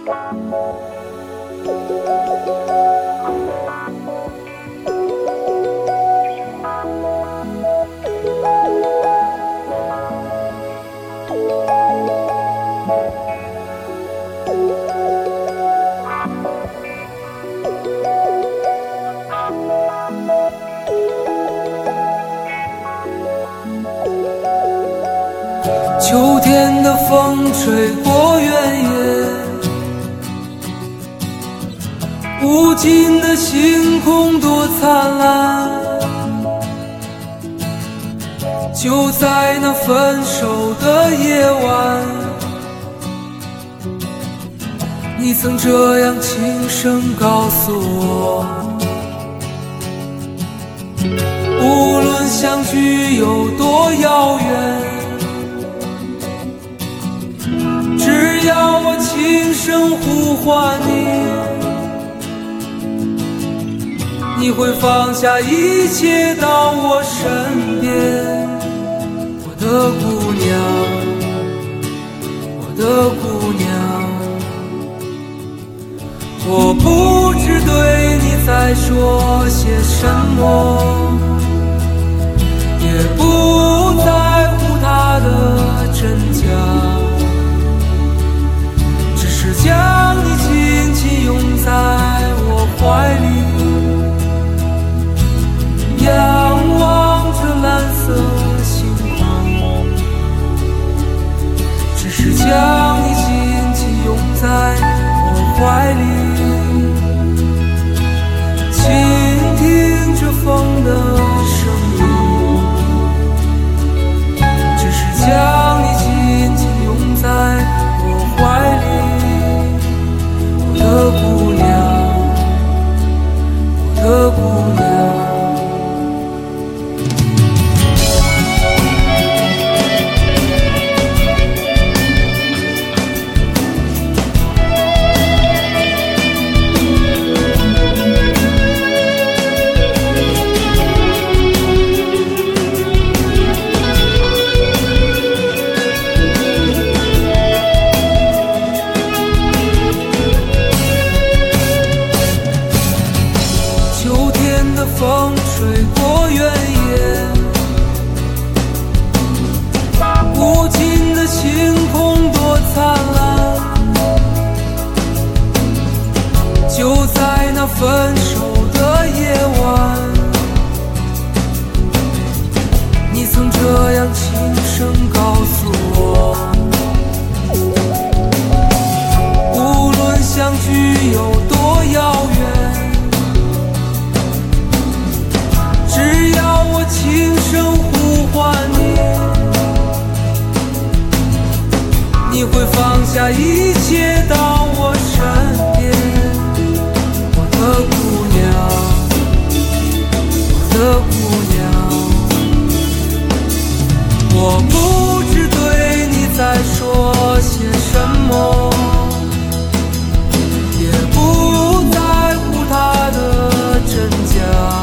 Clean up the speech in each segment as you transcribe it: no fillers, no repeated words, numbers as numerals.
秋天的风吹过原野，无尽的星空多灿烂。就在那分手的夜晚，你曾这样轻声告诉我，无论相聚有多遥远，只要我轻声呼唤你，你会放下一切到我身边。我的姑娘，我的姑娘，我不知对你在说些什么，也不在乎它的真假，将你紧紧拥在我怀里，仰望着蓝色星空，只是将你紧紧拥在我怀里，倾听着风的声音，只是将你紧紧拥在我怀里。我的姑娘，我的姑娘。风吹过原野，无尽的星空多灿烂。就在那分手的夜晚，你曾这样轻声告诉我，无论相聚有多遥远，只要我轻声呼唤你，你会放下一切到我身边。我的姑娘，我的姑娘，我不知对你在说些什么，也不在乎它的真假，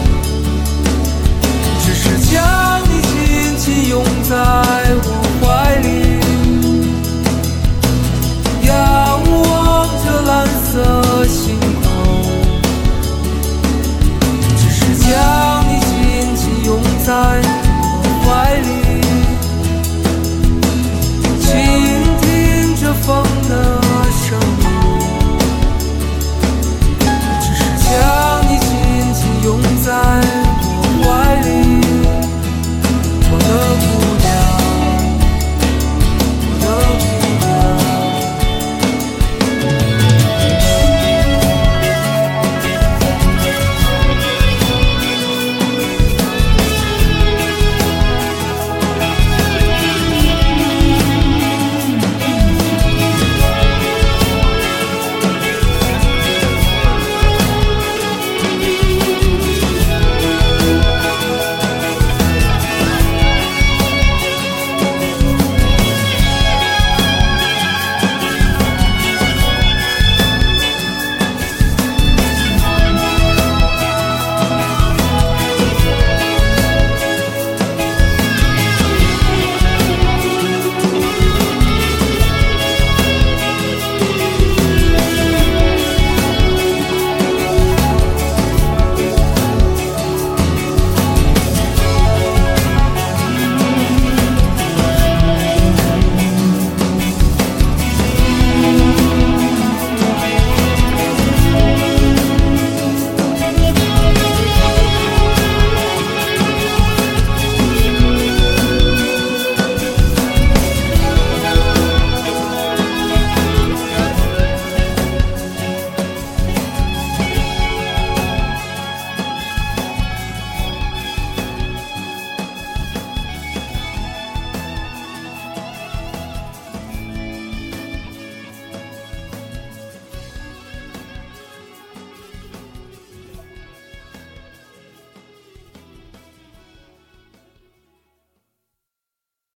将你紧紧拥在我怀里，仰望着蓝色星空，只是将你紧紧拥在我怀里。